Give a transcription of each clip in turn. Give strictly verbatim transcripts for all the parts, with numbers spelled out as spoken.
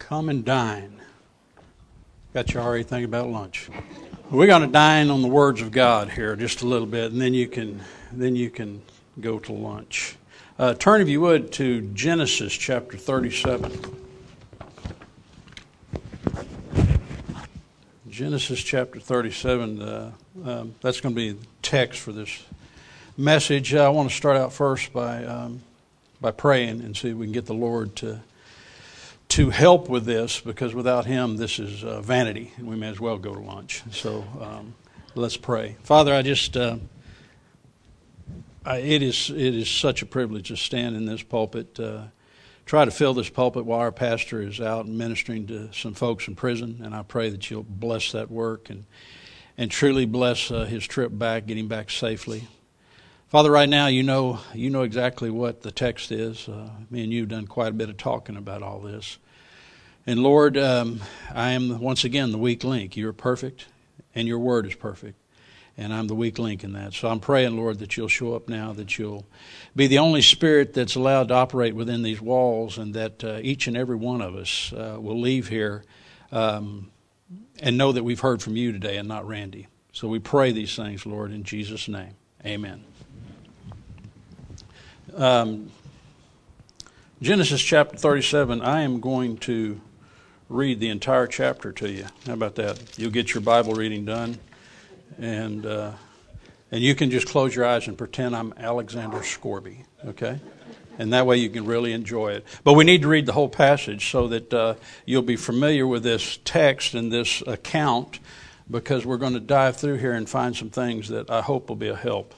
Come and dine. Got you already thinking about lunch. We're going to dine on the words of God here just a little bit, and then you can then you can go to lunch. Uh, turn, if you would, to Genesis chapter thirty-seven. Genesis chapter thirty-seven. Uh, um, that's going to be the text for this message. Uh, I want to start out first by um, by praying and see if we can get the Lord to. to help with this, because without Him, this is uh, vanity, and we may as well go to lunch. So um, let's pray. Father, I just, uh, I, it is it is such a privilege to stand in this pulpit, uh, try to fill this pulpit while our pastor is out ministering to some folks in prison, and I pray that You'll bless that work and, and truly bless uh, his trip back, getting back safely. Father, right now, you know you know exactly what the text is. Uh, me and you have done quite a bit of talking about all this. And Lord, um, I am once again the weak link. You are perfect, and Your word is perfect. And I'm the weak link in that. So I'm praying, Lord, that You'll show up now, that You'll be the only spirit that's allowed to operate within these walls, and that uh, each and every one of us uh, will leave here um, and know that we've heard from You today and not Randy. So we pray these things, Lord, in Jesus' name. Amen. Um, Genesis chapter thirty-seven, I am going to read the entire chapter to you. How about that? You'll get your Bible reading done, and uh, and you can just close your eyes and pretend I'm Alexander Scorby, okay? And that way you can really enjoy it. But we need to read the whole passage so that uh, you'll be familiar with this text and this account, because we're going to dive through here and find some things that I hope will be a help.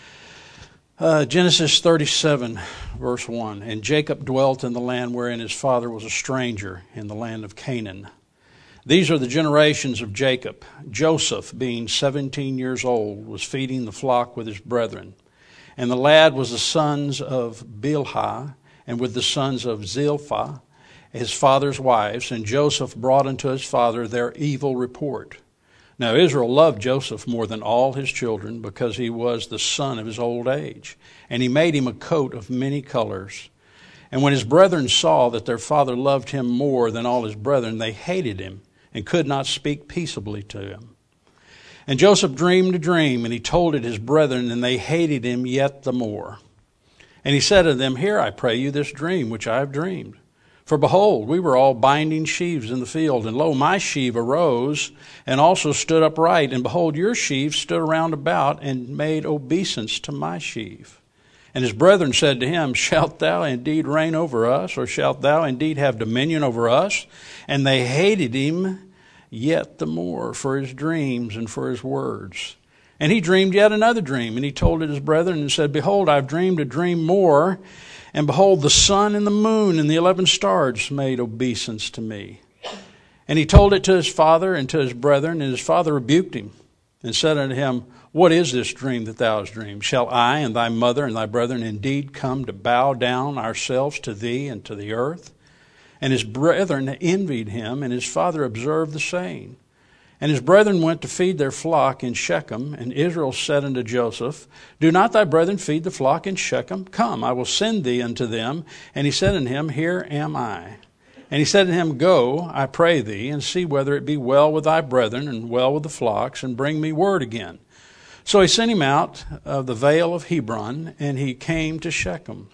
Uh, Genesis thirty-seven, verse one. And Jacob dwelt in the land wherein his father was a stranger, in the land of Canaan. These are the generations of Jacob. Joseph, being seventeen years old, was feeding the flock with his brethren. And the lad was the sons of Bilhah, and with the sons of Zilpah, his father's wives. And Joseph brought unto his father their evil report. Now Israel loved Joseph more than all his children, because he was the son of his old age. And he made him a coat of many colors. And when his brethren saw that their father loved him more than all his brethren, they hated him and could not speak peaceably to him. And Joseph dreamed a dream, and he told it his brethren, and they hated him yet the more. And he said to them, Hear, I pray you, this dream which I have dreamed. For behold, we were all binding sheaves in the field, and lo, my sheaf arose and also stood upright, and behold, your sheaves stood around about and made obeisance to my sheaf. And his brethren said to him, Shalt thou indeed reign over us, or shalt thou indeed have dominion over us? And they hated him yet the more for his dreams and for his words. And he dreamed yet another dream, and he told it his brethren, and said, Behold, I've dreamed a dream more. And behold, the sun and the moon and the eleven stars made obeisance to me. And he told it to his father and to his brethren, and his father rebuked him and said unto him, What is this dream that thou hast dreamed? Shall I and thy mother and thy brethren indeed come to bow down ourselves to thee and to the earth? And his brethren envied him, and his father observed the saying. And his brethren went to feed their flock in Shechem, and Israel said unto Joseph, Do not thy brethren feed the flock in Shechem? Come, I will send thee unto them. And he said unto him, Here am I. And he said unto him, Go, I pray thee, and see whether it be well with thy brethren, and well with the flocks, and bring me word again. So he sent him out of the vale of Hebron, and he came to Shechem.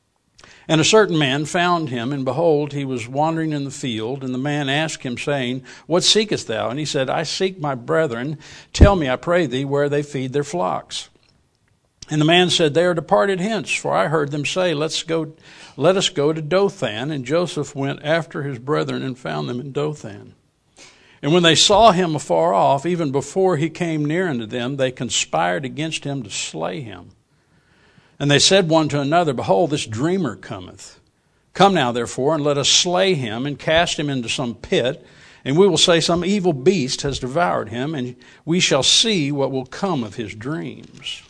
And a certain man found him, and behold, he was wandering in the field. And the man asked him, saying, What seekest thou? And he said, I seek my brethren. Tell me, I pray thee, where they feed their flocks. And the man said, They are departed hence, for I heard them say, Let's go, let us go to Dothan. And Joseph went after his brethren and found them in Dothan. And when they saw him afar off, even before he came near unto them, they conspired against him to slay him. And they said one to another, Behold, this dreamer cometh. Come now, therefore, and let us slay him and cast him into some pit, and we will say some evil beast has devoured him, and we shall see what will come of his dreams.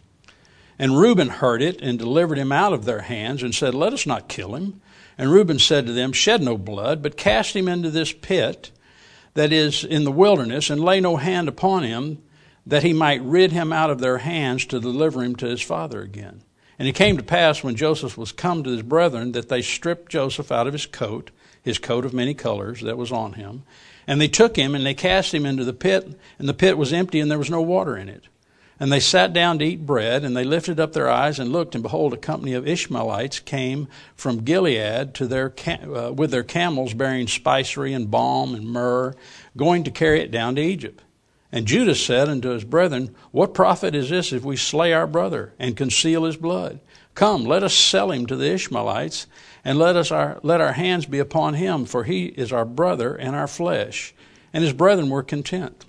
And Reuben heard it and delivered him out of their hands and said, Let us not kill him. And Reuben said to them, Shed no blood, but cast him into this pit that is in the wilderness, and lay no hand upon him, that he might rid him out of their hands to deliver him to his father again. And it came to pass, when Joseph was come to his brethren, that they stripped Joseph out of his coat, his coat of many colors that was on him. And they took him and they cast him into the pit, and the pit was empty and there was no water in it. And they sat down to eat bread, and they lifted up their eyes and looked, and behold, a company of Ishmaelites came from Gilead to their uh, with their camels bearing spicery and balm and myrrh, going to carry it down to Egypt. And Judah said unto his brethren, What profit is this if we slay our brother and conceal his blood? Come, let us sell him to the Ishmaelites, and let us our, let our hands be upon him, for he is our brother and our flesh. And his brethren were content.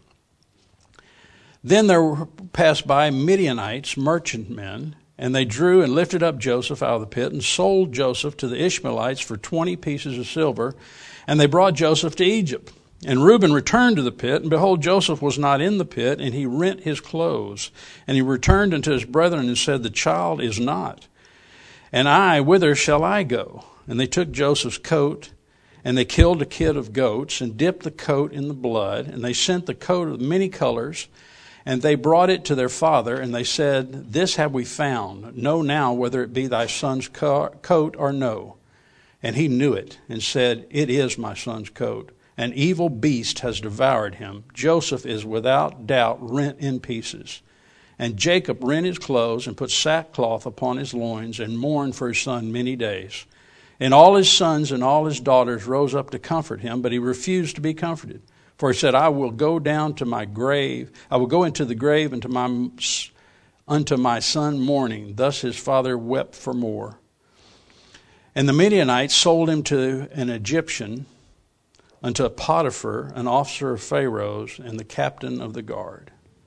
Then there passed by Midianites, merchantmen, and they drew and lifted up Joseph out of the pit and sold Joseph to the Ishmaelites for twenty pieces of silver, and they brought Joseph to Egypt. And Reuben returned to the pit, and behold, Joseph was not in the pit, and he rent his clothes. And he returned unto his brethren and said, The child is not. And I, whither shall I go? And they took Joseph's coat, and they killed a kid of goats, and dipped the coat in the blood, and they sent the coat of many colors, and they brought it to their father, and they said, This have we found. Know now whether it be thy son's coat or no. And he knew it, and said, It is my son's coat. An evil beast has devoured him. Joseph is without doubt rent in pieces. And Jacob rent his clothes, and put sackcloth upon his loins, and mourned for his son many days. And all his sons and all his daughters rose up to comfort him, but he refused to be comforted. For he said, I will go down to my grave. I will go into the grave unto my, unto my son mourning. Thus his father wept for more. And the Midianites sold him to an Egyptian, unto Potiphar, an officer of Pharaoh's, and the captain of the guard.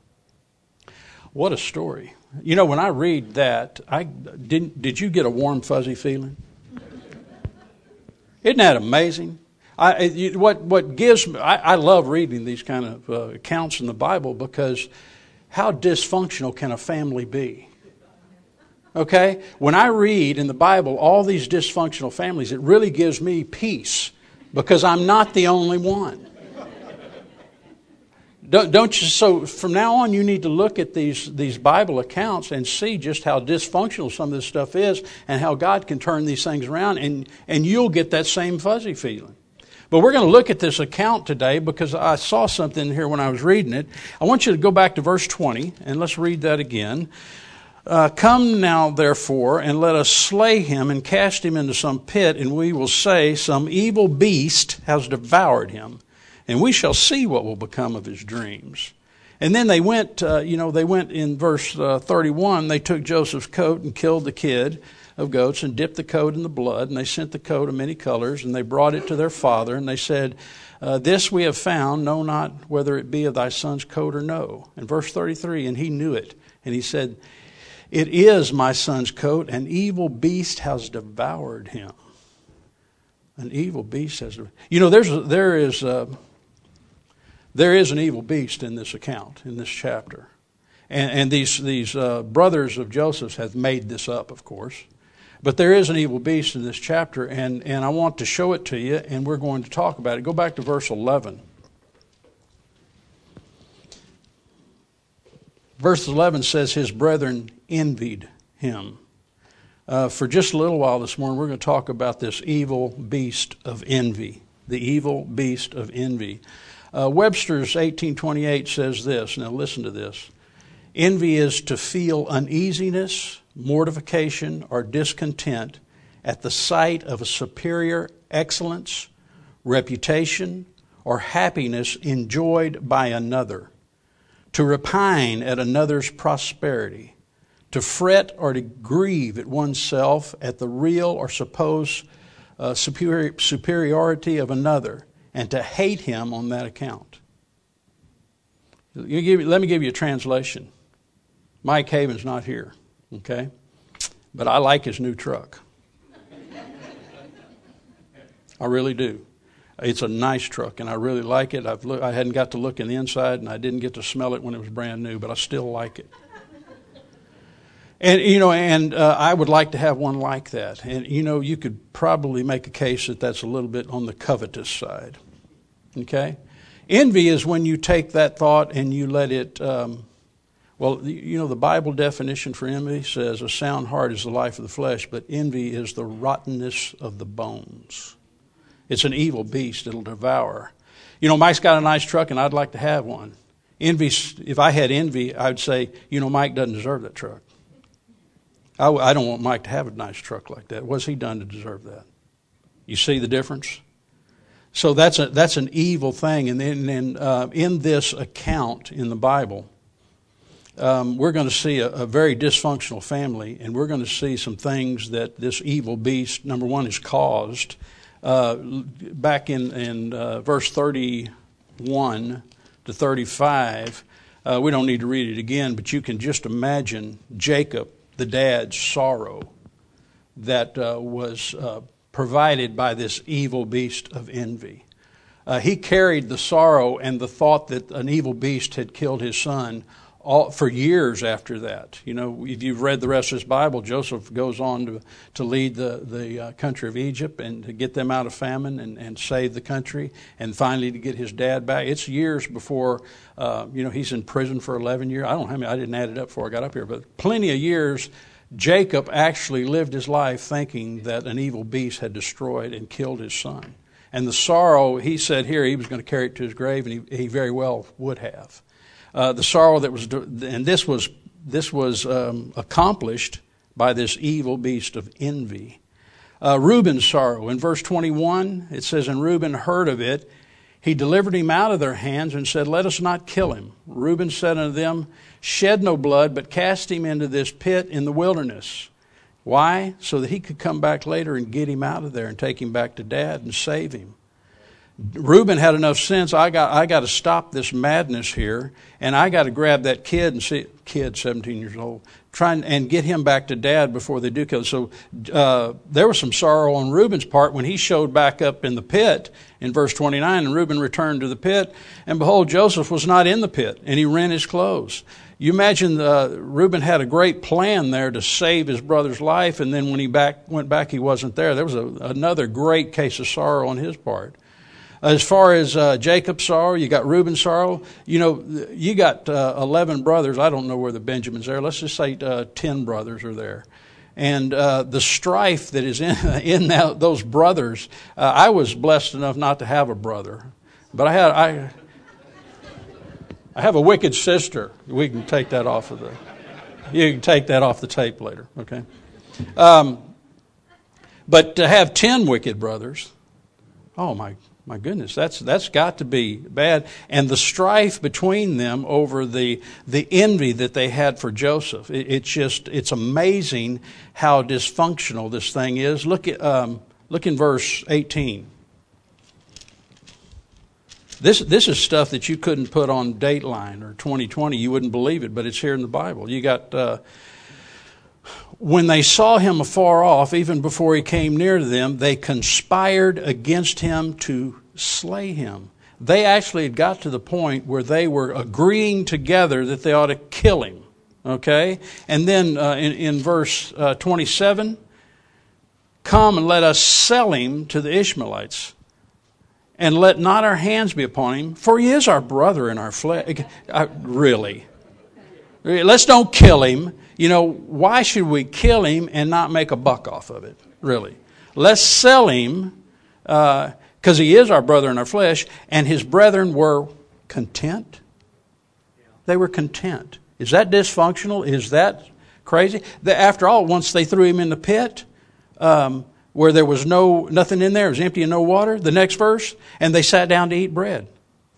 What a story. You know, when I read that, I didn't. Did you get a warm, fuzzy feeling? Isn't that amazing? I, you, what what gives me, I, I love reading these kind of uh, accounts in the Bible, because how dysfunctional can a family be? Okay? When I read in the Bible all these dysfunctional families, it really gives me peace, because I'm not the only one. Don't, don't you? So from now on, you need to look at these these Bible accounts and see just how dysfunctional some of this stuff is, and how God can turn these things around, and and you'll get that same fuzzy feeling. But we're going to look at this account today because I saw something here when I was reading it. I want you to go back to verse twenty, and let's read that again. Uh, Come now, therefore, and let us slay him and cast him into some pit, and we will say, Some evil beast has devoured him, and we shall see what will become of his dreams. And then they went, uh, you know, they went in verse uh, thirty-one, they took Joseph's coat and killed the kid of goats and dipped the coat in the blood, and they sent the coat of many colors, and they brought it to their father, and they said, uh, This we have found, know not whether it be of thy son's coat or no. And verse thirty-three, and he knew it, and he said, It is my son's coat, an evil beast has devoured him. An evil beast has devoured. You know, there's there is uh, there is an evil beast in this account, in this chapter, and, and these these uh, brothers of Joseph have made this up, of course. But there is an evil beast in this chapter, and, and I want to show it to you, and we're going to talk about it. Go back to verse eleven. Verse eleven says, His brethren envied him. Uh, for just a little while this morning, we're going to talk about this evil beast of envy. The evil beast of envy. Uh, Webster's eighteen twenty-eight says this. Now listen to this. Envy is to feel uneasiness, mortification, or discontent at the sight of a superior excellence, reputation, or happiness enjoyed by another. To repine at another's prosperity. To fret or to grieve at oneself at the real or supposed uh, superior, superiority of another, and to hate him on that account. You give, let me give you a translation. Mike Haven's not here, okay? But I like his new truck. I really do. It's a nice truck, and I really like it. I've look, I hadn't got to look in the inside, and I didn't get to smell it when it was brand new, but I still like it. And, you know, and uh, I would like to have one like that. And, you know, you could probably make a case that that's a little bit on the covetous side. Okay? Envy is when you take that thought and you let it, um, well, you know, the Bible definition for envy says a sound heart is the life of the flesh, but envy is the rottenness of the bones. It's an evil beast. It'll devour. You know, Mike's got a nice truck, and I'd like to have one. Envy. If I had envy, I'd say, you know, Mike doesn't deserve that truck. I, I don't want Mike to have a nice truck like that. What's he done to deserve that? You see the difference? So that's a that's an evil thing. And then and, uh, in this account in the Bible, um, we're going to see a, a very dysfunctional family, and we're going to see some things that this evil beast, number one, is caused. Uh, back in, in uh, verse thirty-one to thirty-five, uh, we don't need to read it again, but you can just imagine Jacob, the dad's sorrow that uh, was uh, provided by this evil beast of envy. Uh, he carried the sorrow and the thought that an evil beast had killed his son all, for years after that. You know, if you've read the rest of this Bible, Joseph goes on to, to lead the, the uh, country of Egypt and to get them out of famine and, and save the country, and finally to get his dad back. It's years before, uh, you know, he's in prison for eleven years. I don't know how many, I didn't add it up before I got up here, but plenty of years. Jacob actually lived his life thinking that an evil beast had destroyed and killed his son. And the sorrow, he said here, he was going to carry it to his grave, and he, he very well would have. Uh, the sorrow that was, and this was this was um, accomplished by this evil beast of envy. Uh, Reuben's sorrow. In verse twenty-one, it says, "And Reuben heard of it. He delivered him out of their hands and said, Let us not kill him. Reuben said unto them, Shed no blood, but cast him into this pit in the wilderness." Why? So that he could come back later and get him out of there and take him back to Dad and save him. Reuben had enough sense. I got I got to stop this madness here, and I got to grab that kid and see kid, seventeen years old, try and, and get him back to Dad before they do kill him. So uh, there was some sorrow on Reuben's part when he showed back up in the pit in verse twenty-nine. And Reuben returned to the pit, and behold, Joseph was not in the pit, and he rent his clothes. You imagine uh, Reuben had a great plan there to save his brother's life, and then when he back went back, he wasn't there. There was a, another great case of sorrow on his part. As far as uh, Jacob's sorrow, you got Reuben's sorrow. You know, you got uh, eleven brothers. I don't know where the Benjamins are. Let's just say uh, ten brothers are there. And uh, the strife that is in, in that, those brothers, uh, I was blessed enough not to have a brother. But I had I, I have a wicked sister. We can take that off of the, you can take that off the tape later, okay? Um, but to have ten wicked brothers, oh my My goodness, that's that's got to be bad. And the strife between them over the the envy that they had for Joseph, it, it's just it's amazing how dysfunctional this thing is. Look at um, look in verse eighteen. This this is stuff that you couldn't put on Dateline or twenty twenty. You wouldn't believe it, but it's here in the Bible. You got. Uh, When they saw him afar off, even before he came near to them, they conspired against him to slay him. They actually had got to the point where they were agreeing together that they ought to kill him. Okay? And then uh, in, in verse uh, twenty-seven, "Come and let us sell him to the Ishmaelites, and let not our hands be upon him, for he is our brother in our flesh." Uh, really? Let's don't kill him. You know, why should we kill him and not make a buck off of it, really? Let's sell him because uh, he is our brother in our flesh, and his brethren were content. They were content. Is that dysfunctional? Is that crazy? The, after all, once they threw him in the pit um, where there was no nothing in there, it was empty and no water, the next verse, and they sat down to eat bread.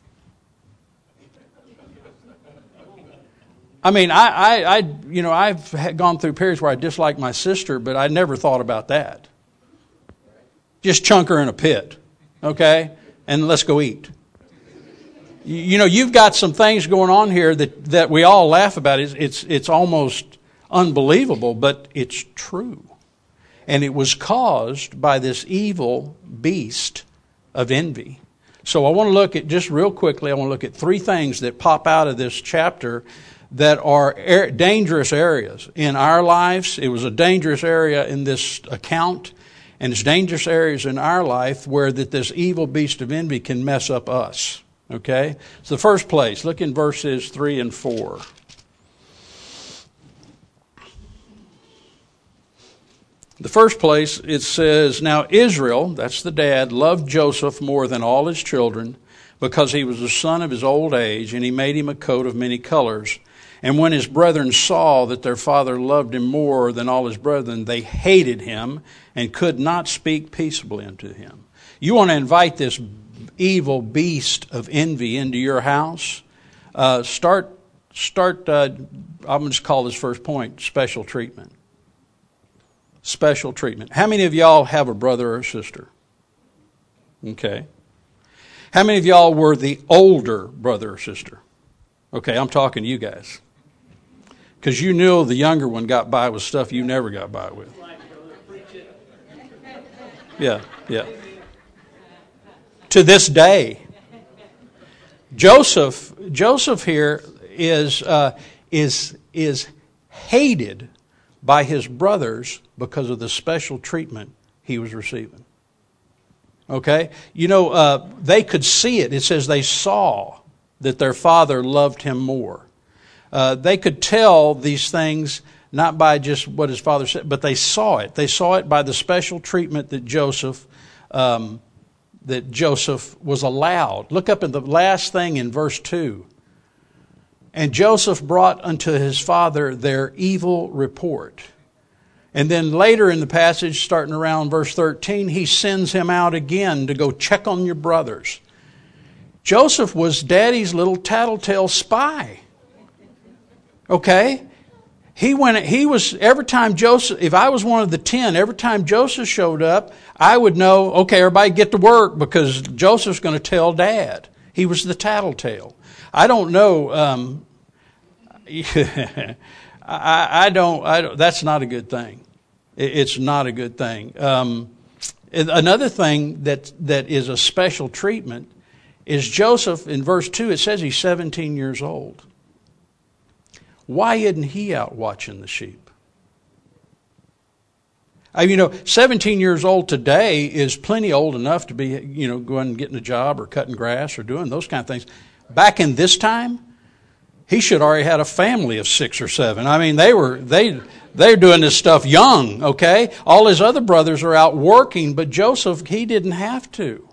I mean, I, I, I, you know, I've gone through periods where I disliked my sister, but I never thought about that. Just chunk her in a pit, okay, and let's go eat. You, you know, you've got some things going on here that, that we all laugh about. It's, it's, it's almost unbelievable, but it's true. And it was caused by this evil beast of envy. So I want to look at, just real quickly, I want to look at three things that pop out of this chapter that are er- dangerous areas in our lives. It was a dangerous area in this account, and it's dangerous areas in our life where that this evil beast of envy can mess up us. Okay? So the first place, look in verses three and four. The first place, it says, now Israel, that's the dad, loved Joseph more than all his children because he was the son of his old age, and he made him a coat of many colors. And when his brethren saw that their father loved him more than all his brethren, they hated him and could not speak peaceably unto him. You want to invite this evil beast of envy into your house? Uh, start, start. Uh, I'm going to just call this first point special treatment. Special treatment. How many of y'all have a brother or sister? Okay. How many of y'all were the older brother or sister? Okay, I'm talking to you guys. Because you knew the younger one got by with stuff you never got by with. Yeah, yeah. To this day. Joseph, Joseph here is uh, is is hated by his brothers because of the special treatment he was receiving. Okay? You know, uh, they could see it. It says they saw that their father loved him more. Uh, they could tell these things not by just what his father said, but they saw it. They saw it by the special treatment that Joseph um, that Joseph was allowed. Look up at the last thing in verse two. And Joseph brought unto his father their evil report. And then later in the passage, starting around verse thirteen, he sends him out again to go check on your brothers. Joseph was daddy's little tattletale spy. Okay? He went, he was, every time Joseph, if I was one of the ten, every time Joseph showed up, I would know, okay, everybody get to work because Joseph's going to tell Dad. He was the tattletale. I don't know, um, I, I, don't, I don't, that's not a good thing. It's not a good thing. Um, another thing that, that is a special treatment is Joseph, in verse two, it says he's seventeen years old. Why isn't he out watching the sheep? I mean, you know, seventeen years old today is plenty old enough to be, you know, going and getting a job or cutting grass or doing those kind of things. Back in this time, he should already had a family of six or seven. I mean, they were they they're doing this stuff young, okay? All his other brothers are out working, but Joseph, he didn't have to.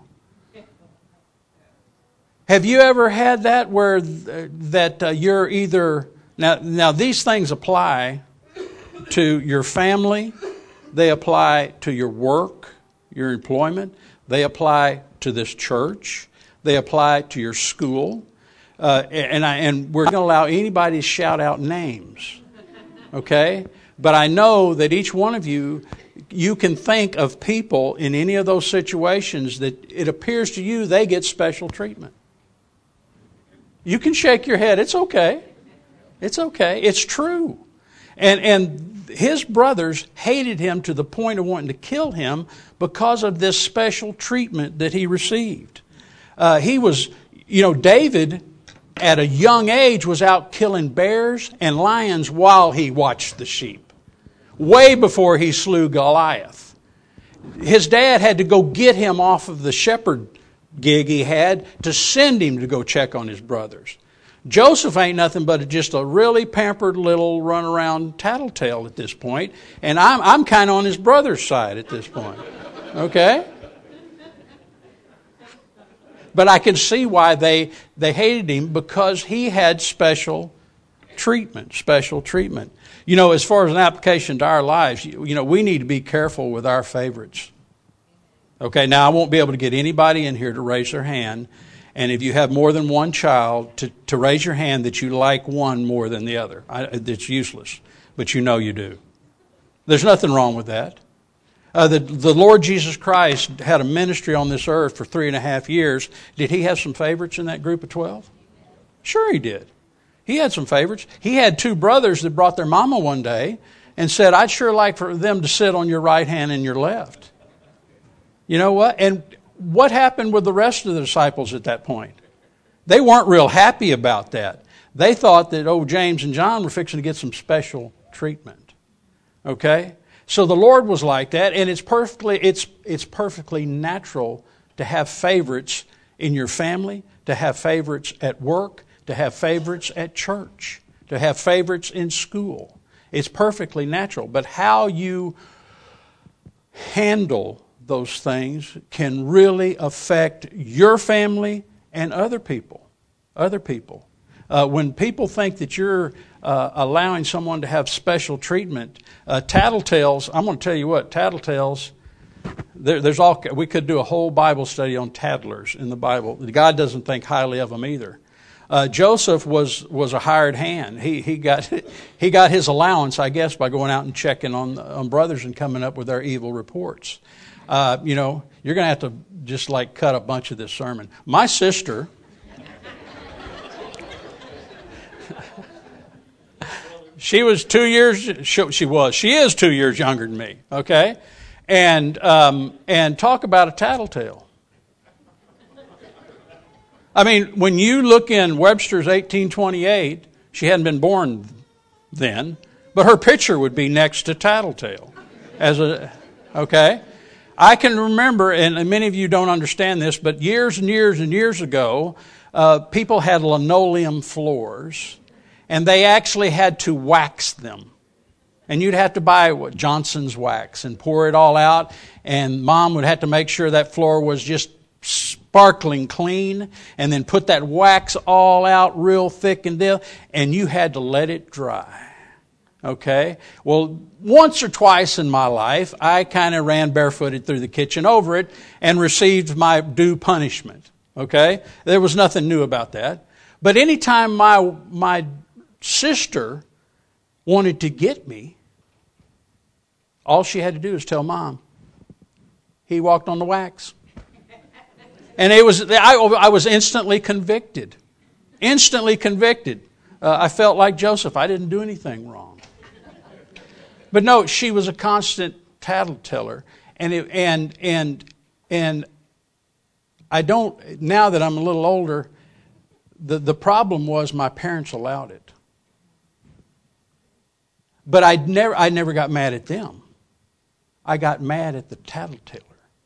Have you ever had that where that uh, you're either now now these things apply to your family, they apply to your work, your employment, they apply to this church, they apply to your school. Uh, and I, and we're not going to allow anybody to shout out names, okay? But I know that each one of you, you can think of people in any of those situations that it appears to you they get special treatment. You can shake your head. It's okay. It's okay. It's true. And and his brothers hated him to the point of wanting to kill him because of this special treatment that he received. Uh, he was, you know, David at a young age was out killing bears and lions while he watched the sheep, way before he slew Goliath. His dad had to go get him off of the shepherd gig he had to send him to go check on his brothers. Joseph ain't nothing but just a really pampered little run-around tattletale at this point, and I'm, I'm kind of on his brother's side at this point, okay? But I can see why they, they hated him, because he had special treatment, special treatment. You know, as far as an application to our lives, you, you know, we need to be careful with our favorites. Okay, now I won't be able to get anybody in here to raise their hand, and if you have more than one child, to, to raise your hand that you like one more than the other. I, it's useless, but you know you do. There's nothing wrong with that. Uh, the, the Lord Jesus Christ had a ministry on this earth for three and a half years. Did he have some favorites in that group of twelve? Sure he did. He had some favorites. He had two brothers that brought their mama one day and said, I'd sure like for them to sit on your right hand and your left. You know what? And what happened with the rest of the disciples at that point? They weren't real happy about that. They thought that, oh, James and John were fixing to get some special treatment. Okay? So the Lord was like that, and it's perfectly it's it's perfectly natural to have favorites in your family, to have favorites at work, to have favorites at church, to have favorites in school. It's perfectly natural. But how you handle those things can really affect your family and other people. Other people. Uh, when people think that you're uh, allowing someone to have special treatment, uh, tattletales, I'm going to tell you what, tattletales, there, there's all, we could do a whole Bible study on tattlers in the Bible. God doesn't think highly of them either. Uh, Joseph was, was a hired hand. He he got he got his allowance, I guess, by going out and checking on on brothers and coming up with their evil reports. Uh, you know, you're going to have to just like cut a bunch of this sermon. My sister, she was two years. She, she was. She is two years younger than me. Okay, and um, and talk about a tattletale. I mean, when you look in Webster's eighteen twenty-eight, she hadn't been born then, but her picture would be next to Tattletale. As a, okay? I can remember, and many of you don't understand this, but years and years and years ago, uh, people had linoleum floors, and they actually had to wax them. And you'd have to buy what, Johnson's wax and pour it all out, and Mom would have to make sure that floor was just sparkling clean, and then put that wax all out real thick and deep, and you had to let it dry. Okay? Well, once or twice in my life, I kind of ran barefooted through the kitchen over it and received my due punishment. Okay? There was nothing new about that. But anytime my my sister wanted to get me, all she had to do is tell Mom, he walked on the wax. And it was I, I was instantly convicted. Instantly convicted. Uh, I felt like Joseph. I didn't do anything wrong. But no, she was a constant tattleteller. And it, and and and I don't, now that I'm a little older, the, the problem was my parents allowed it. But I never I never got mad at them. I got mad at the tattleteller.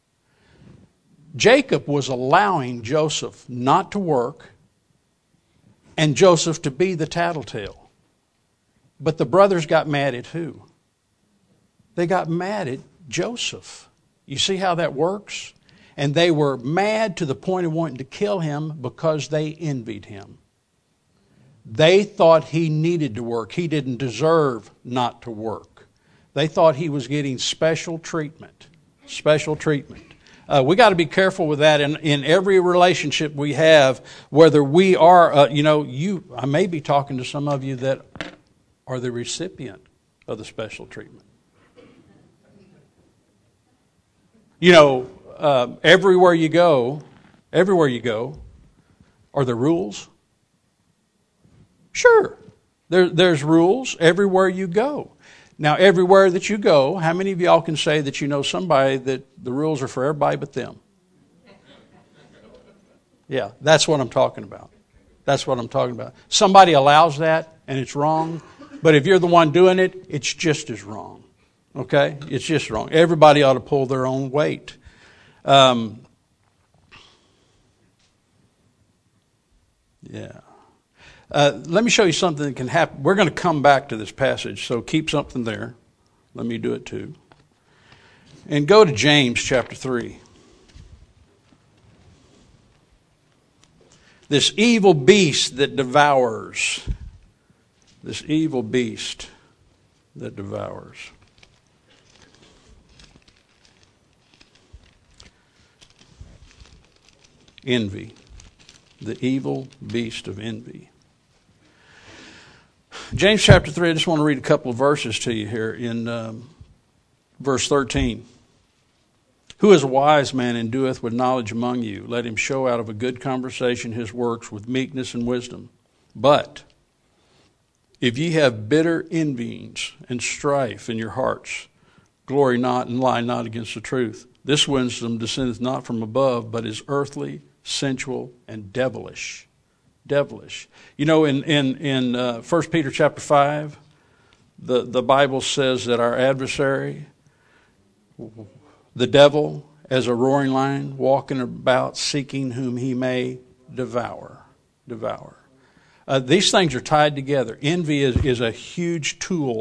Jacob was allowing Joseph not to work and Joseph to be the tattletale. But the brothers got mad at who? They got mad at Joseph. You see how that works? And they were mad to the point of wanting to kill him because they envied him. They thought he needed to work. He didn't deserve not to work. They thought he was getting special treatment. Special treatment. Uh, we got to be careful with that in, in every relationship we have, whether we are, uh, you know, you. I may be talking to some of you that are the recipient of the special treatment. You know, uh, everywhere you go, everywhere you go, are there rules? Sure, there, there's rules everywhere you go. Now, everywhere that you go, how many of y'all can say that you know somebody that the rules are for everybody but them? Yeah, that's what I'm talking about. That's what I'm talking about. Somebody allows that, and it's wrong. But if you're the one doing it, it's just as wrong. Okay? It's just wrong. Everybody ought to pull their own weight. Um, yeah. Uh, let me show you something that can happen. We're going to come back to this passage, so keep something there. Let me do it too. And go to James chapter three. This evil beast that devours. This evil beast that devours. Envy. The evil beast of envy. James chapter three, I just want to read a couple of verses to you here in um, verse thirteen. Who is a wise man and doeth with knowledge among you? Let him show out of a good conversation his works with meekness and wisdom. But if ye have bitter envyings and strife in your hearts, glory not and lie not against the truth. This wisdom descendeth not from above, but is earthly, sensual, and devilish. Devilish. You know, in in in uh, First Peter chapter five, the the Bible says that our adversary, the devil, as a roaring lion, walking about seeking whom he may devour. Devour. Uh, these things are tied together. Envy is is a huge tool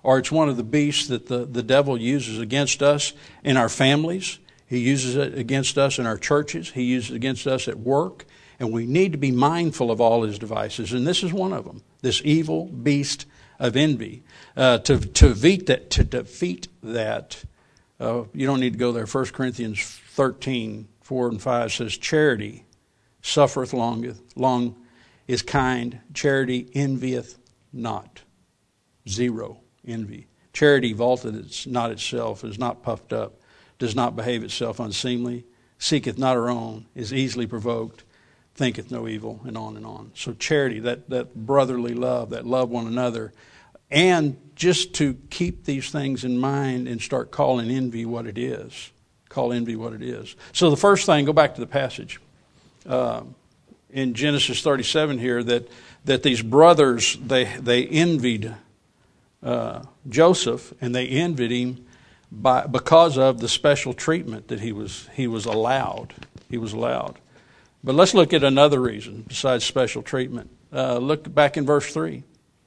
or it's one of the beasts that the, the devil uses against us in our families. He uses it against us in our churches. He uses it against us at work. And we need to be mindful of all his devices. And this is one of them, this evil beast of envy. Uh, to, to defeat that, to defeat that uh, you don't need to go there. First Corinthians thirteen, four and five says, charity suffereth long, long is kind. Charity envieth not. Zero envy. Charity vaulteth it's not itself, is not puffed up, does not behave itself unseemly, seeketh not her own, is easily provoked, thinketh no evil, and on and on. So charity, that, that brotherly love, that love one another, and just to keep these things in mind and start calling envy what it is. Call envy what it is. So the first thing, go back to the passage uh, in Genesis thirty-seven here, that that these brothers, they they envied uh, Joseph, and they envied him by because of the special treatment that he was he was allowed. He was allowed. But let's look at another reason besides special treatment. Uh, look back in verse three.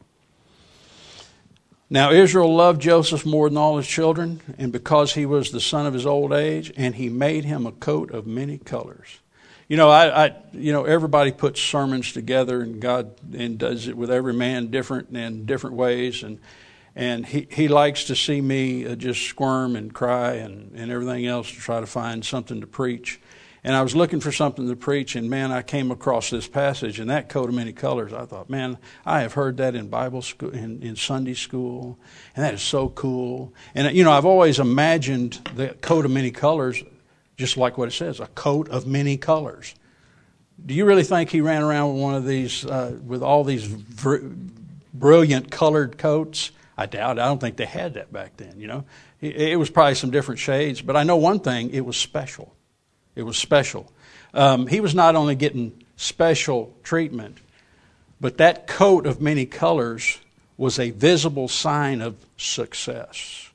Now Israel loved Joseph more than all his children, and because he was the son of his old age, and he made him a coat of many colors. You know, I, I you know, everybody puts sermons together, and God and does it with every man different and in different ways, and and he, he likes to see me uh, just squirm and cry and, and everything else to try to find something to preach. And I was looking for something to preach, and man, I came across this passage, and that coat of many colors. I thought, man, I have heard that in Bible school, in, in Sunday school, and that is so cool. And you know, I've always imagined the coat of many colors, just like what it says, a coat of many colors. Do you really think he ran around with one of these, uh, with all these br- brilliant colored coats? I doubt it. I don't think they had that back then. You know, it, it was probably some different shades, but I know one thing: it was special. It was special. Um, he was not only getting special treatment, but that coat of many colors was a visible sign of success.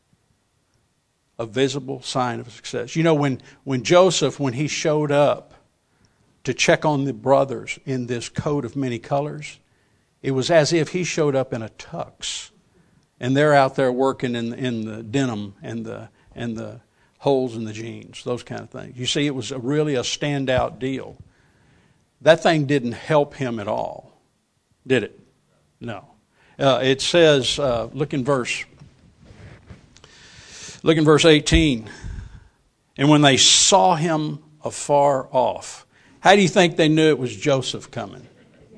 A visible sign of success. You know, when, when Joseph, when he showed up to check on the brothers in this coat of many colors, it was as if he showed up in a tux. And they're out there working in, in the denim and the and the holes in the jeans, those kind of things. You see, it was a really a standout deal. That thing didn't help him at all, did it? No. Uh, it says, uh, look in verse, look in verse eighteen. And when they saw him afar off, how do you think they knew it was Joseph coming?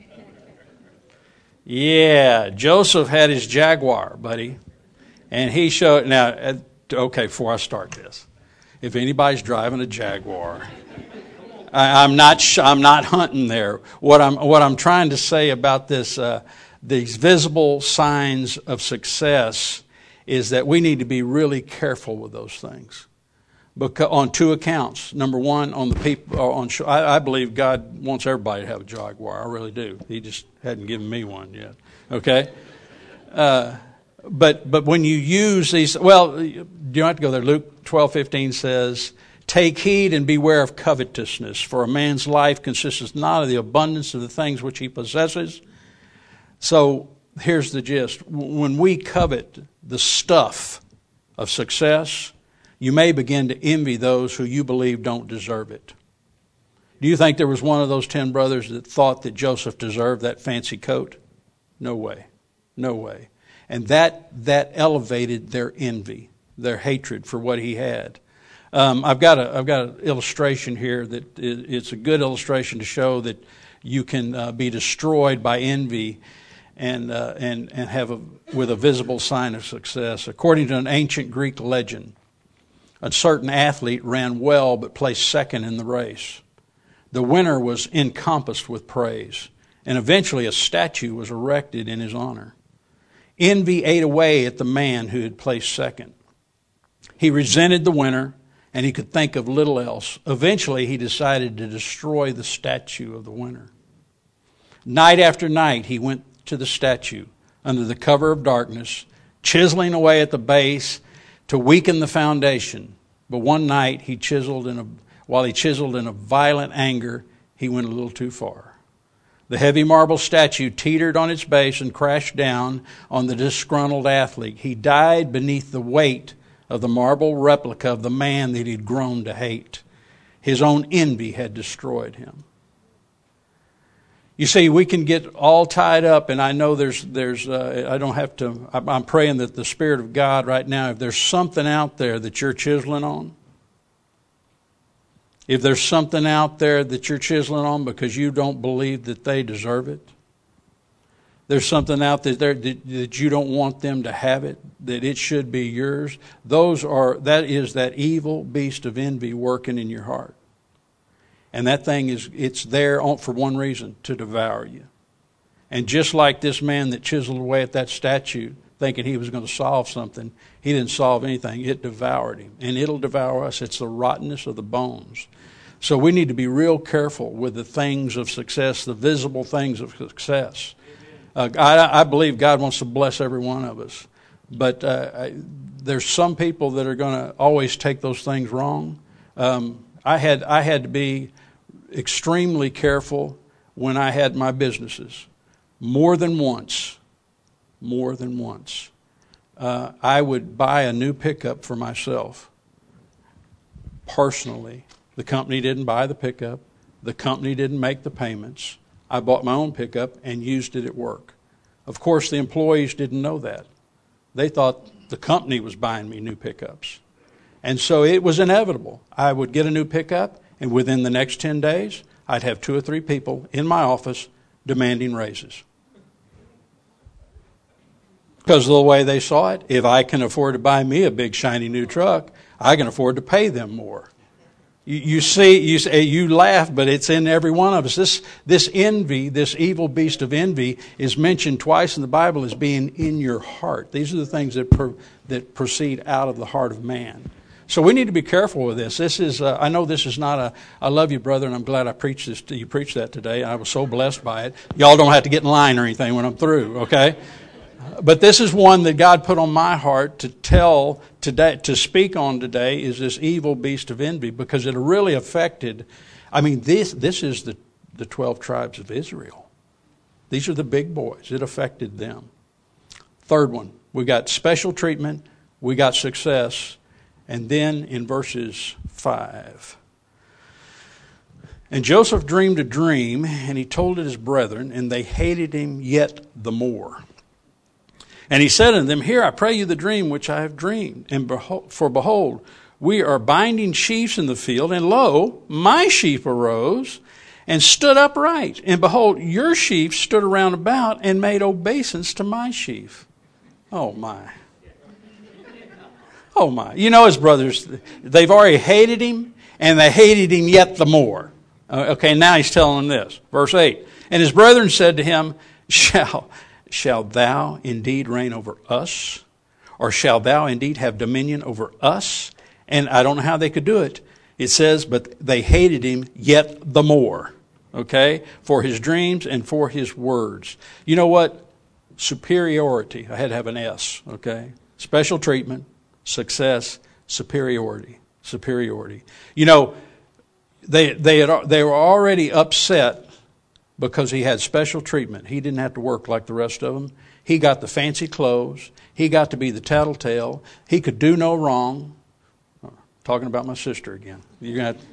Yeah, Joseph had his Jaguar, buddy, and he showed. Now, okay, before I start this. If anybody's driving a Jaguar, I, I'm not. I'm not hunting there. What I'm. What I'm trying to say about this, uh, these visible signs of success, is that we need to be really careful with those things, because on two accounts. Number one, on the people. On I, I believe God wants everybody to have a Jaguar. I really do. He just hadn't given me one yet. Okay. Uh, But but when you use these, well, you don't have to go there. Luke twelve fifteen says, "Take heed and beware of covetousness, for a man's life consists not of the abundance of the things which he possesses." So here's the gist. When we covet the stuff of success, you may begin to envy those who you believe don't deserve it. Do you think there was one of those ten brothers that thought that Joseph deserved that fancy coat? No way. No way. And that that elevated their envy, their hatred for what he had. Um, I've got a I've got an illustration here that it's a good illustration to show that you can uh, be destroyed by envy, and uh, and and have a with a visible sign of success. According to an ancient Greek legend, a certain athlete ran well but placed second in the race. The winner was encompassed with praise, and eventually a statue was erected in his honor. Envy ate away at the man who had placed second. He resented the winner, and he could think of little else. Eventually, he decided to destroy the statue of the winner. Night after night, he went to the statue under the cover of darkness, chiseling away at the base to weaken the foundation. But one night, he chiseled in a, while he chiseled in a violent anger, he went a little too far. The heavy marble statue teetered on its base and crashed down on the disgruntled athlete. He died beneath the weight of the marble replica of the man that he'd grown to hate. His own envy had destroyed him. You see, we can get all tied up, and I know there's, there's, uh, I don't have to, I'm praying that the Spirit of God right now, if there's something out there that you're chiseling on, if there's something out there that you're chiseling on because you don't believe that they deserve it, there's something out there that, that you don't want them to have it, that it should be yours, those are, that is that evil beast of envy working in your heart. And that thing is, it's there for one reason, to devour you. And just like this man that chiseled away at that statue, thinking he was going to solve something, he didn't solve anything. It devoured him. And it'll devour us. It's the rottenness of the bones. So we need to be real careful with the things of success, the visible things of success. Uh, I, I believe God wants to bless every one of us. But uh, I, there's some people that are going to always take those things wrong. Um, I had I had to be extremely careful when I had my businesses. More than once, more than once, uh, I would buy a new pickup for myself. Personally, the company didn't buy the pickup. The company didn't make the payments. I bought my own pickup and used it at work. Of course, the employees didn't know that. They thought the company was buying me new pickups. And so it was inevitable. I would get a new pickup, and within the next ten days, I'd have two or three people in my office demanding raises. Because of the way they saw it, if I can afford to buy me a big, shiny new truck, I can afford to pay them more. You, you see, you say, you laugh, but it's in every one of us. This, this envy, this evil beast of envy, is mentioned twice in the Bible as being in your heart. These are the things that per, that proceed out of the heart of man. So we need to be careful with this. This is, uh, I know this is not a, I love you, brother, and I'm glad I preached this to you, preached that today. I was so blessed by it. Y'all don't have to get in line or anything when I'm through, okay? But this is one that God put on my heart to tell today, to speak on today, is this evil beast of envy, because it really affected, I mean, this, this is the, the twelve tribes of Israel. These are the big boys. It affected them. Third one, we got special treatment, we got success. And then in verses five, and Joseph dreamed a dream, and he told it his brethren, and they hated him yet the more. And he said unto them, Hear, I pray you, the dream which I have dreamed. And behold, for behold, we are binding sheaves in the field, and lo, my sheep arose and stood upright. And behold, your sheep stood around about and made obeisance to my sheaf. Oh my. Oh my. You know his brothers, they've already hated him, and they hated him yet the more. Okay, now he's telling them this. Verse eight. And his brethren said to him, Shall, shall thou indeed reign over us? Or shall thou indeed have dominion over us? And I don't know how they could do it. It says, but they hated him yet the more. Okay? For his dreams and for his words. You know what? Superiority. I had to have an S. Okay? Special treatment. Success, superiority, superiority. You know, they they had, they were already upset because he had special treatment. He didn't have to work like the rest of them. He got the fancy clothes. He got to be the tattletale. He could do no wrong. Talking about my sister again. You're gonna have to,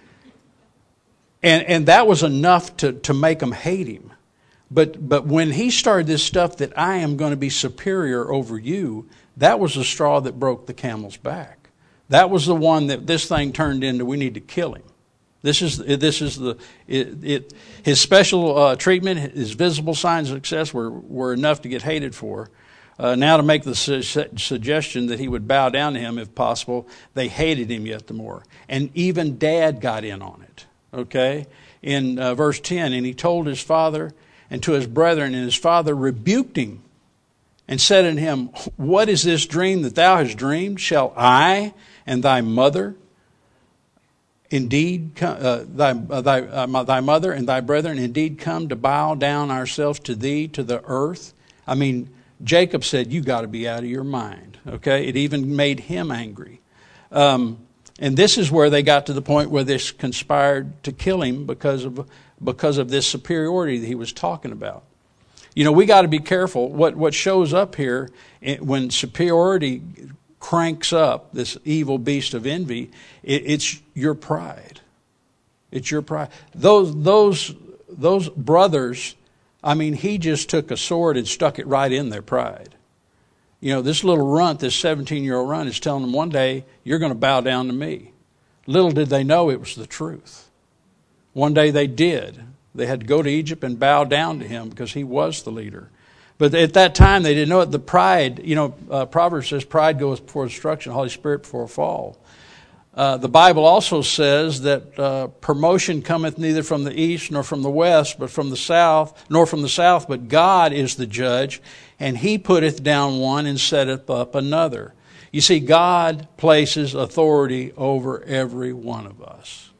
and and that was enough to to make them hate him. But but when he started this stuff that I am going to be superior over you, that was the straw that broke the camel's back. That was the one that this thing turned into, we need to kill him. This is this is the it, it his special uh, treatment, his visible signs of success were, were enough to get hated for. Uh, now to make the su- suggestion that he would bow down to him if possible, they hated him yet the more. And even Dad got in on it. Okay? In uh, verse ten, and he told his father and to his brethren, and his father rebuked him and said unto him, What is this dream that thou hast dreamed? Shall I and thy mother indeed, uh, thy, uh, thy, uh, thy mother and thy brethren indeed come to bow down ourselves to thee, to the earth? I mean, Jacob said, you got to be out of your mind. Okay? It even made him angry. Um, And this is where they got to the point where they conspired to kill him because of because of this superiority that he was talking about. You know, we got to be careful. What what shows up here when superiority cranks up, this evil beast of envy, it, it's your pride. It's your pride. Those those those brothers, I mean, he just took a sword and stuck it right in their pride. You know, this little runt, this seventeen-year-old runt is telling them one day, you're going to bow down to me. Little did they know it was the truth. One day they did. They had to go to Egypt and bow down to him because he was the leader. But at that time, they didn't know it. The pride, you know, uh, Proverbs says pride goes before destruction, Holy Spirit before a fall. Uh, the Bible also says that uh, promotion cometh neither from the east nor from the west, but from the south, nor from the south, but God is the judge, and he putteth down one and setteth up another. You see, God places authority over every one of us.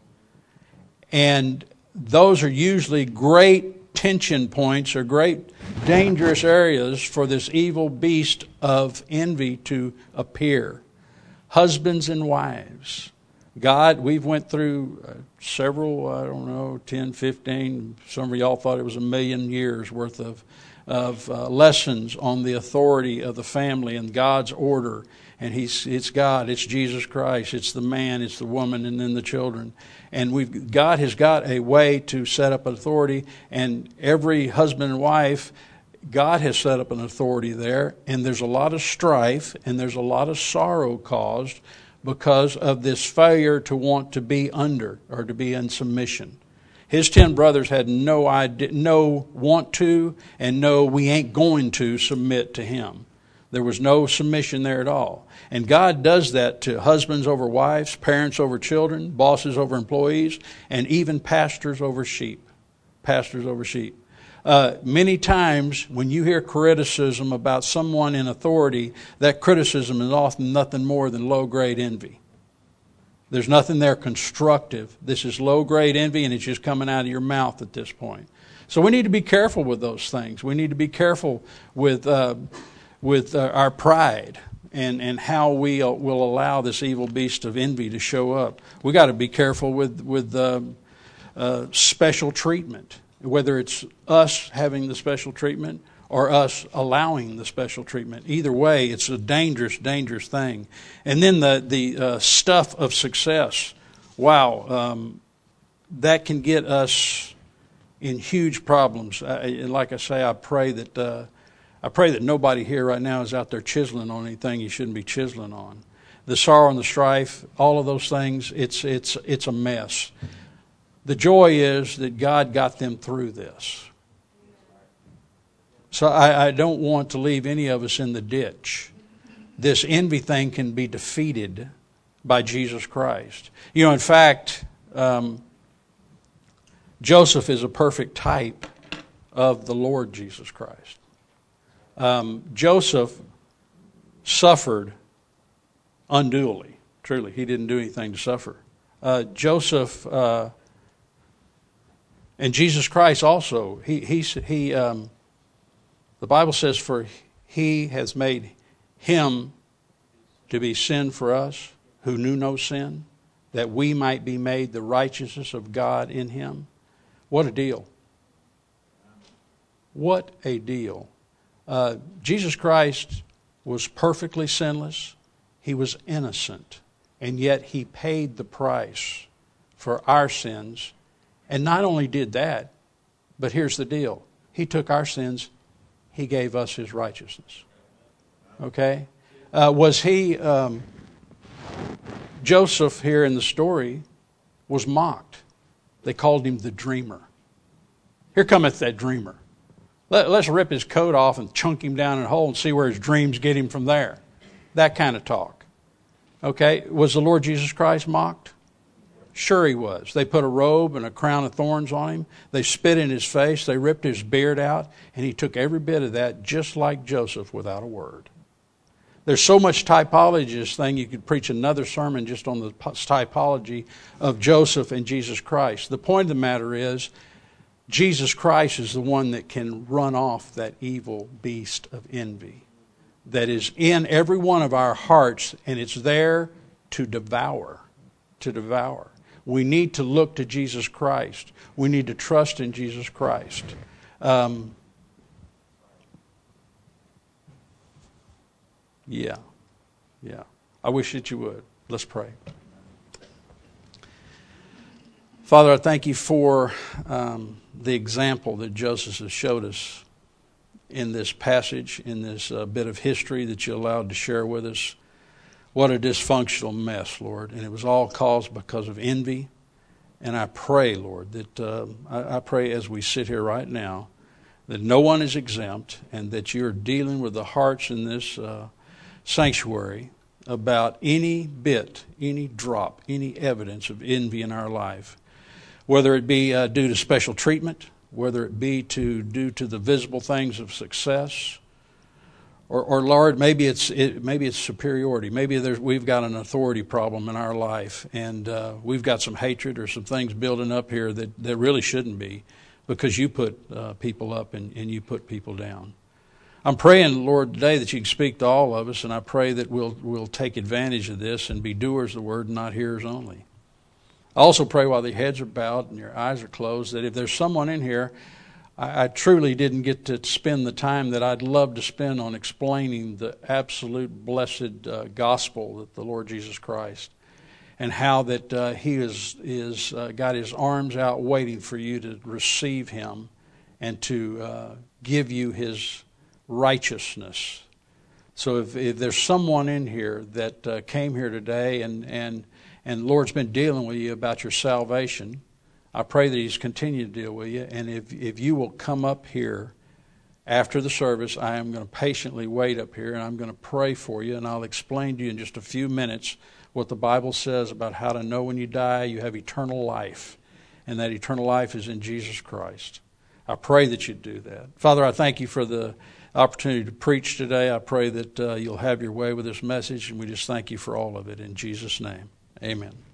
And those are usually great tension points or great dangerous areas for this evil beast of envy to appear. Husbands and wives. God, we've went through uh, several, I don't know, ten, fifteen, some of y'all thought it was a million years worth of, of uh, lessons on the authority of the family and God's order. And he's, it's God, it's Jesus Christ, it's the man, it's the woman, and then the children. And we've God has got a way to set up an authority, and every husband and wife, God has set up an authority there, and there's a lot of strife and there's a lot of sorrow caused because of this failure to want to be under or to be in submission. His ten brothers had no idea, no want to, and no we ain't going to submit to him. There was no submission there at all. And God does that to husbands over wives, parents over children, bosses over employees, and even pastors over sheep. Pastors over sheep. Uh, many times when you hear criticism about someone in authority, that criticism is often nothing more than low-grade envy. There's nothing there constructive. This is low-grade envy, and it's just coming out of your mouth at this point. So we need to be careful with those things. We need to be careful with uh, with uh, our pride and, and how we uh, will allow this evil beast of envy to show up. We got to be careful with with uh, uh, special treatment. Whether it's us having the special treatment or us allowing the special treatment. Either way, it's a dangerous, dangerous thing. And then the, the uh, stuff of success. Wow, um, that can get us in huge problems. I, and like I say, I pray that uh, I pray that nobody here right now is out there chiseling on anything you shouldn't be chiseling on. The sorrow and the strife, all of those things, it's it's it's a mess. The joy is that God got them through this. So I, I don't want to leave any of us in the ditch. This envy thing can be defeated by Jesus Christ. You know, in fact, um, Joseph is a perfect type of the Lord Jesus Christ. Um, Joseph suffered unduly. Truly, he didn't do anything to suffer. Uh, Joseph... Uh, And Jesus Christ also, he he he. Um, the Bible says, "For he has made him to be sin for us, who knew no sin, that we might be made the righteousness of God in him." What a deal! What a deal! Uh, Jesus Christ was perfectly sinless. He was innocent, and yet he paid the price for our sins. And not only did that, but here's the deal. He took our sins. He gave us his righteousness. Okay? Uh, was he, um, Joseph here in the story was mocked. They called him the dreamer. Here cometh that dreamer. Let, let's rip his coat off and chunk him down in a hole and see where his dreams get him from there. That kind of talk. Okay? Was the Lord Jesus Christ mocked? Sure he was. They put a robe and a crown of thorns on him. They spit in his face. They ripped his beard out. And he took every bit of that just like Joseph without a word. There's so much typology this thing, you could preach another sermon just on the typology of Joseph and Jesus Christ. The point of the matter is, Jesus Christ is the one that can run off that evil beast of envy that is in every one of our hearts, and it's there to devour. to devour. We need to look to Jesus Christ. We need to trust in Jesus Christ. Um, yeah, yeah. I wish that you would. Let's pray. Father, I thank you for um, the example that Joseph has showed us in this passage, in this uh, bit of history that you allowed to share with us. What a dysfunctional mess, Lord. And it was all caused because of envy. And I pray, Lord, that uh, I, I pray as we sit here right now that no one is exempt and that you're dealing with the hearts in this uh, sanctuary about any bit, any drop, any evidence of envy in our life. Whether it be uh, due to special treatment, whether it be to due to the visible things of success, or, or Lord, maybe it's it, maybe it's superiority. Maybe there's we've got an authority problem in our life, and uh, we've got some hatred or some things building up here that, that really shouldn't be, because you put uh, people up and, and you put people down. I'm praying, Lord, today that you can speak to all of us, and I pray that we'll we'll take advantage of this and be doers of the word and not hearers only. I also pray while the heads are bowed and your eyes are closed that if there's someone in here, I, I truly didn't get to spend the time that I'd love to spend on explaining the absolute blessed uh, gospel that the Lord Jesus Christ, and how that uh, he is is uh, got his arms out waiting for you to receive him and to uh, give you his righteousness. So if, if there's someone in here that uh, came here today and and And the Lord's been dealing with you about your salvation, I pray that he's continued to deal with you. And if, if you will come up here after the service, I am going to patiently wait up here, and I'm going to pray for you, and I'll explain to you in just a few minutes what the Bible says about how to know when you die you have eternal life, and that eternal life is in Jesus Christ. I pray that you do that. Father, I thank you for the opportunity to preach today. I pray that uh, you'll have your way with this message, and we just thank you for all of it in Jesus' name. Amen.